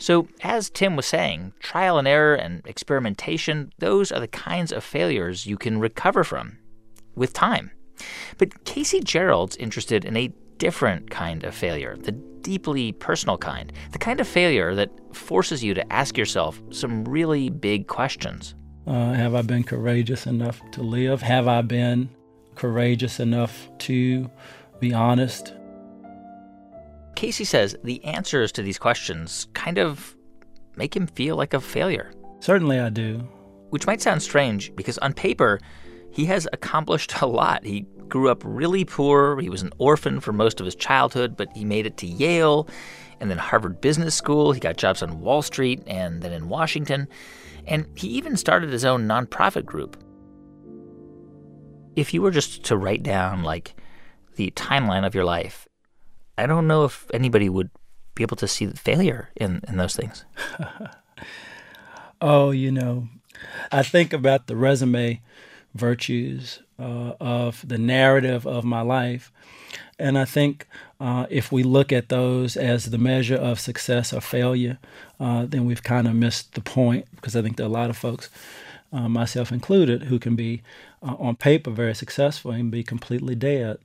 So, as Tim was saying, trial and error and experimentation, those are the kinds of failures you can recover from with time. But Casey Gerald's interested in a different kind of failure, the deeply personal kind, the kind of failure that forces you to ask yourself some really big questions. Have I been courageous enough to live? Have I been courageous enough to be honest? Casey says the answers to these questions kind of make him feel like a failure. Certainly I do. Which might sound strange because on paper, he has accomplished a lot. He grew up really poor. He was an orphan for most of his childhood, but he made it to Yale and then Harvard Business School. He got jobs on Wall Street and then in Washington. And he even started his own nonprofit group. If you were just to write down, the timeline of your life, I don't know if anybody would be able to see the failure in those things. Oh, I think about the resume virtues of the narrative of my life. And I think if we look at those as the measure of success or failure, then we've kind of missed the point, because I think there are a lot of folks, myself included, who can be on paper very successful and be completely dead.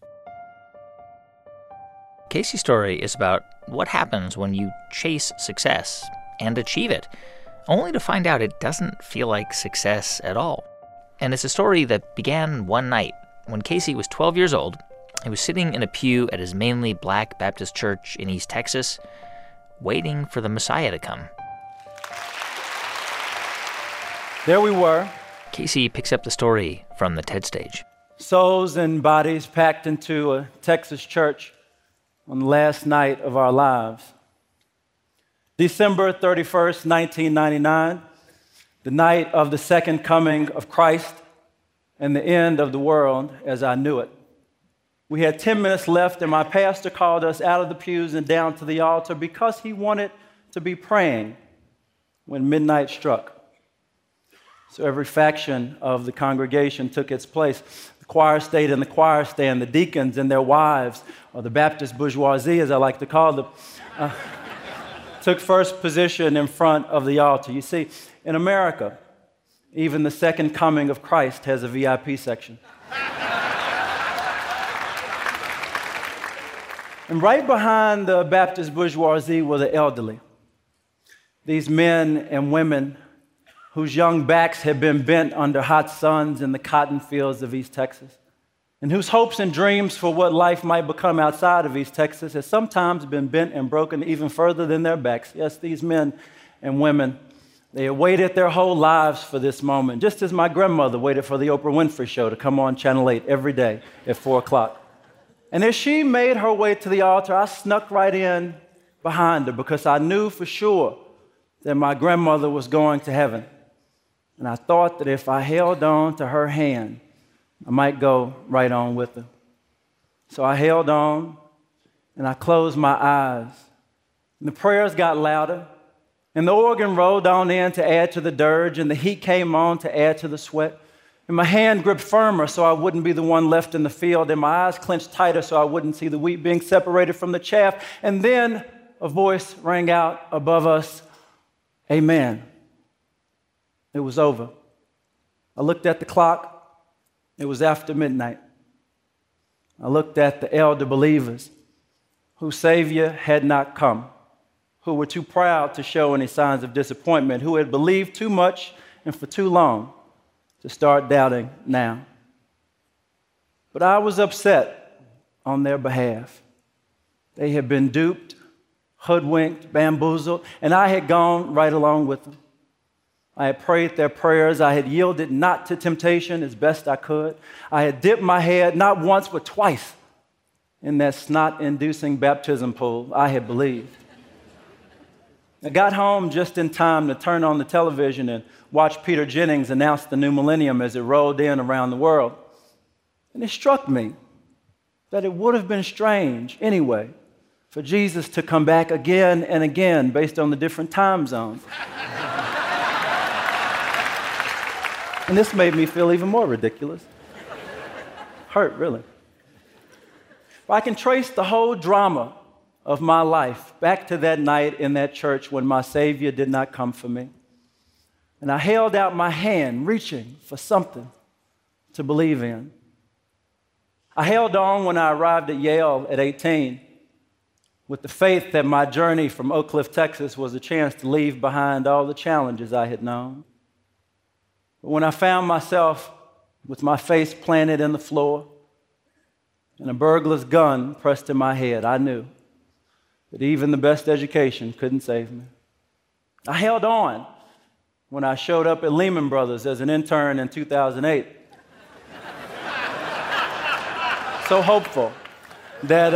Casey's story is about what happens when you chase success and achieve it, only to find out it doesn't feel like success at all. And it's a story that began one night when Casey was 12 years old. He was sitting in a pew at his mainly black Baptist church in East Texas, waiting for the Messiah to come. There we were. Casey picks up the story from the TED stage. Souls and bodies packed into a Texas church on the last night of our lives. December 31st, 1999, the night of the second coming of Christ and the end of the world as I knew it. We had 10 minutes left, and my pastor called us out of the pews and down to the altar because he wanted to be praying when midnight struck. So every faction of the congregation took its place. The choir stayed in the choir stand, the deacons and their wives, or the Baptist bourgeoisie, as I like to call them, took first position in front of the altar. You see, in America, even the second coming of Christ has a VIP section. And right behind the Baptist bourgeoisie were the elderly. These men and women whose young backs had been bent under hot suns in the cotton fields of East Texas, and whose hopes and dreams for what life might become outside of East Texas has sometimes been bent and broken even further than their backs. Yes, these men and women, they had waited their whole lives for this moment, just as my grandmother waited for the Oprah Winfrey Show to come on Channel 8 every day at 4 o'clock. And as she made her way to the altar, I snuck right in behind her because I knew for sure that my grandmother was going to heaven. And I thought that if I held on to her hand, I might go right on with her. So I held on, and I closed my eyes. And the prayers got louder, and the organ rolled on in to add to the dirge, and the heat came on to add to the sweat. And my hand gripped firmer so I wouldn't be the one left in the field, and my eyes clenched tighter so I wouldn't see the wheat being separated from the chaff. And then a voice rang out above us, "Amen." It was over. I looked at the clock. It was after midnight. I looked at the elder believers whose Savior had not come, who were too proud to show any signs of disappointment, who had believed too much and for too long to start doubting now. But I was upset on their behalf. They had been duped, hoodwinked, bamboozled, and I had gone right along with them. I had prayed their prayers. I had yielded not to temptation as best I could. I had dipped my head not once but twice in that snot-inducing baptism pool. I had believed. I got home just in time to turn on the television and watch Peter Jennings announce the new millennium as it rolled in around the world. And it struck me that it would have been strange anyway for Jesus to come back again and again based on the different time zones. And this made me feel even more ridiculous. Hurt, really. But I can trace the whole drama of my life, back to that night in that church when my Savior did not come for me. And I held out my hand, reaching for something to believe in. I held on when I arrived at Yale at 18, with the faith that my journey from Oak Cliff, Texas was a chance to leave behind all the challenges I had known. But when I found myself with my face planted in the floor and a burglar's gun pressed to my head, I knew that even the best education couldn't save me. I held on when I showed up at Lehman Brothers as an intern in 2008. So hopeful that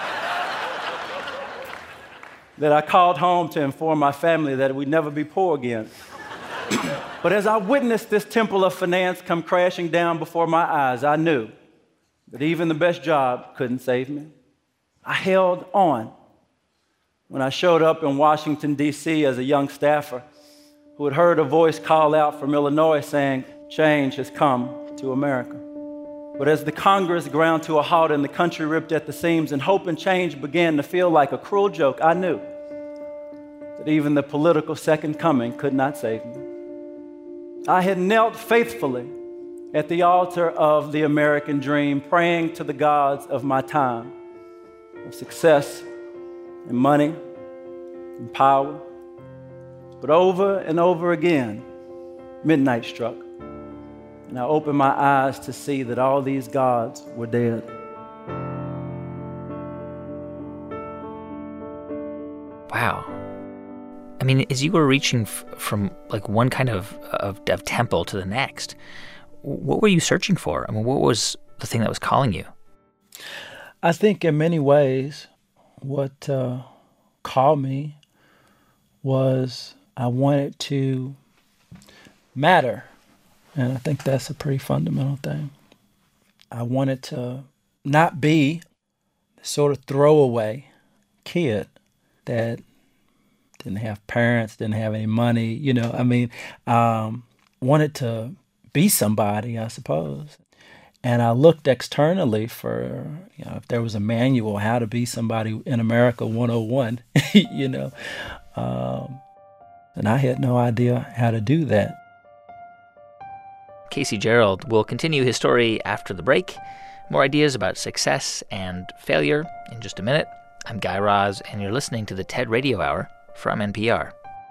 I called home to inform my family that we'd never be poor again. But as I witnessed this temple of finance come crashing down before my eyes, I knew that even the best job couldn't save me. I held on when I showed up in Washington, D.C. as a young staffer who had heard a voice call out from Illinois saying, "Change has come to America." But as the Congress ground to a halt and the country ripped at the seams and hope and change began to feel like a cruel joke, I knew that even the political second coming could not save me. I had knelt faithfully at the altar of the American dream, praying to the gods of my time, of success and money and power. But over and over again, midnight struck, and I opened my eyes to see that all these gods were dead. Wow. I mean, as you were reaching from like one kind of temple to the next, what were you searching for? I mean, what was the thing that was calling you? I think in many ways, what called me was I wanted to matter. And I think that's a pretty fundamental thing. I wanted to not be the sort of throwaway kid that didn't have parents, didn't have any money, wanted to be somebody, I suppose. And I looked externally for, if there was a manual, how to be somebody in America 101, and I had no idea how to do that. Casey Gerald will continue his story after the break. More ideas about success and failure in just a minute. I'm Guy Raz, and you're listening to the TED Radio Hour from NPR.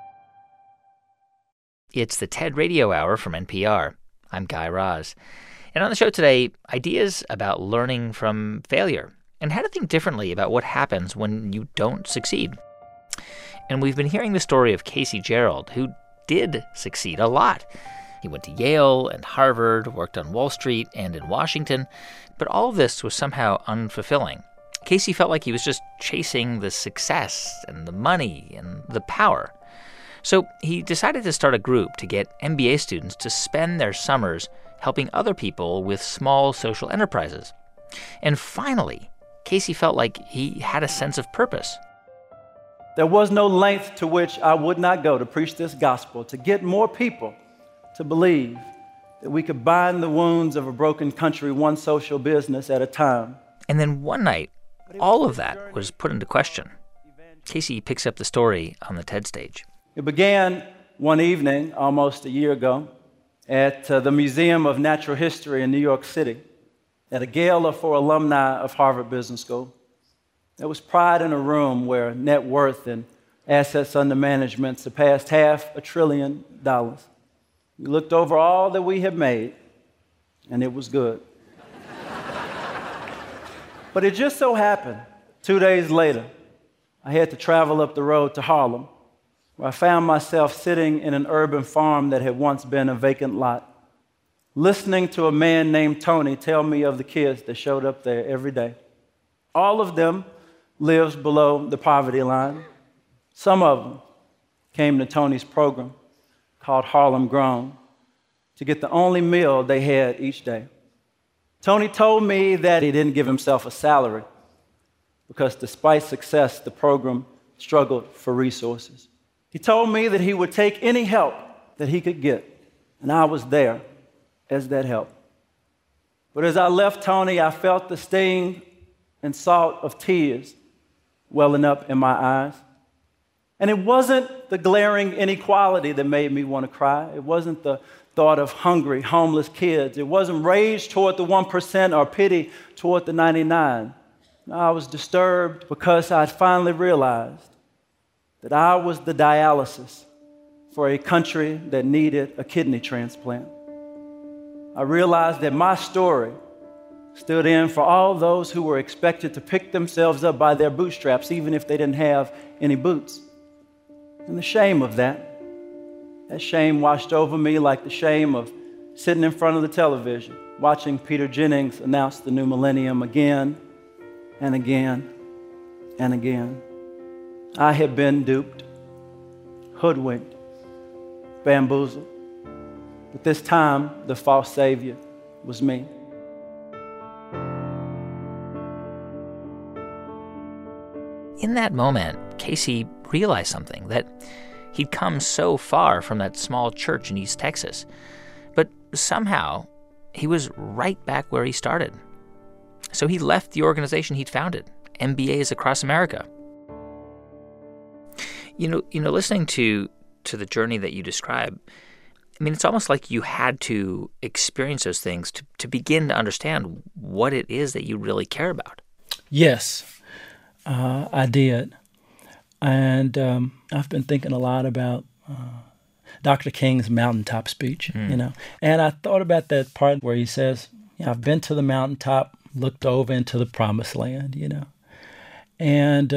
It's the TED Radio Hour from NPR. I'm Guy Raz. And on the show today, ideas about learning from failure and how to think differently about what happens when you don't succeed. And we've been hearing the story of Casey Gerald, who did succeed a lot. He went to Yale and Harvard, worked on Wall Street and in Washington, but all of this was somehow unfulfilling. Casey felt like he was just chasing the success and the money and the power. So he decided to start a group to get MBA students to spend their summers helping other people with small social enterprises. And finally, Casey felt like he had a sense of purpose. There was no length to which I would not go to preach this gospel, to get more people to believe that we could bind the wounds of a broken country one social business at a time. And then one night, all of that was put into question. Casey picks up the story on the TED stage. It began one evening almost a year ago at the Museum of Natural History in New York City at a gala for alumni of Harvard Business School. There was pride in a room where net worth and assets under management surpassed $500 billion. We looked over all that we had made, and it was good. But it just so happened, 2 days later, I had to travel up the road to Harlem, where I found myself sitting in an urban farm that had once been a vacant lot, listening to a man named Tony tell me of the kids that showed up there every day. All of them lived below the poverty line. Some of them came to Tony's program called Harlem Grown to get the only meal they had each day. Tony told me that he didn't give himself a salary because despite success, the program struggled for resources. He told me that he would take any help that he could get, and I was there as that help. But as I left Tony, I felt the sting and salt of tears welling up in my eyes. And it wasn't the glaring inequality that made me want to cry. It wasn't the thought of hungry, homeless kids. It wasn't rage toward the 1% or pity toward the 99. No, I was disturbed because I'd finally realized that I was the dialysis for a country that needed a kidney transplant. I realized that my story stood in for all those who were expected to pick themselves up by their bootstraps, even if they didn't have any boots. And the shame of that shame washed over me like the shame of sitting in front of the television, watching Peter Jennings announce the new millennium again and again and again. I had been duped, hoodwinked, bamboozled. But this time, the false savior was me. In that moment, Casey realized something, that he'd come so far from that small church in East Texas. But somehow, he was right back where he started. So he left the organization he'd founded, MBAs Across America. You know, listening to the journey that you describe, I mean, it's almost like you had to experience those things to begin to understand what it is that you really care about. Yes, I did. And I've been thinking a lot about Dr. King's mountaintop speech, you know. And I thought about that part where he says, I've been to the mountaintop, looked over into the promised land, you know. And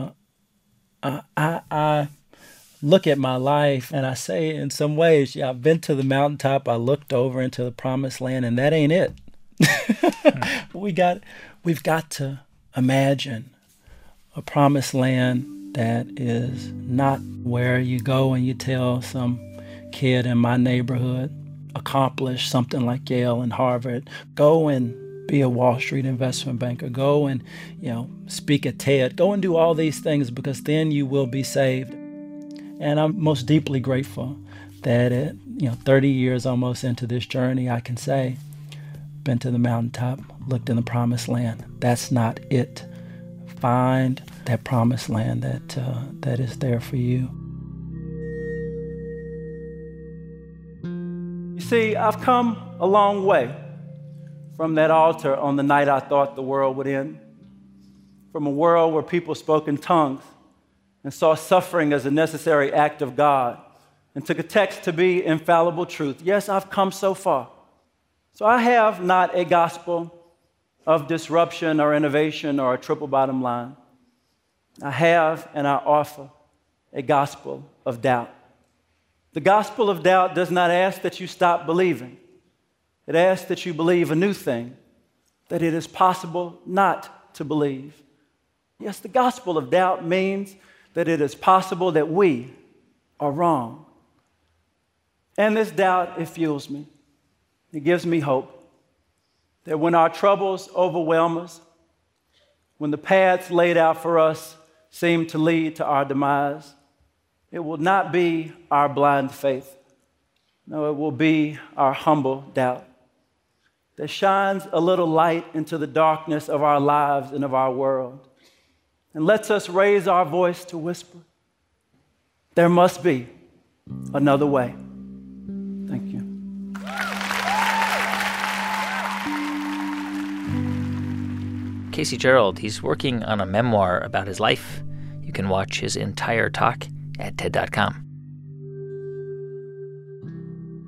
I look at my life and I say in some ways, I've been to the mountaintop, I looked over into the promised land, and that ain't it. We've got to imagine a promised land that is not where you go and you tell some kid in my neighborhood, accomplish something like Yale and Harvard, go and be a Wall Street investment banker, go and, speak at TED, go and do all these things because then you will be saved. And I'm most deeply grateful that at 30 years almost into this journey, I can say, been to the mountaintop, looked in the promised land. That's not it. Find that promised land that is there for you. You see, I've come a long way from that altar on the night I thought the world would end, from a world where people spoke in tongues and saw suffering as a necessary act of God and took a text to be infallible truth. Yes, I've come so far. So I have not a gospel of disruption or innovation or a triple bottom line. I have and I offer a gospel of doubt. The gospel of doubt does not ask that you stop believing. It asks that you believe a new thing, that it is possible not to believe. Yes, the gospel of doubt means that it is possible that we are wrong. And this doubt, it fuels me. It gives me hope that when our troubles overwhelm us, when the paths laid out for us seem to lead to our demise, it will not be our blind faith. No, it will be our humble doubt that shines a little light into the darkness of our lives and of our world and lets us raise our voice to whisper, there must be another way. Thank you. Casey Gerald, he's working on a memoir about his life. You can watch his entire talk at TED.com.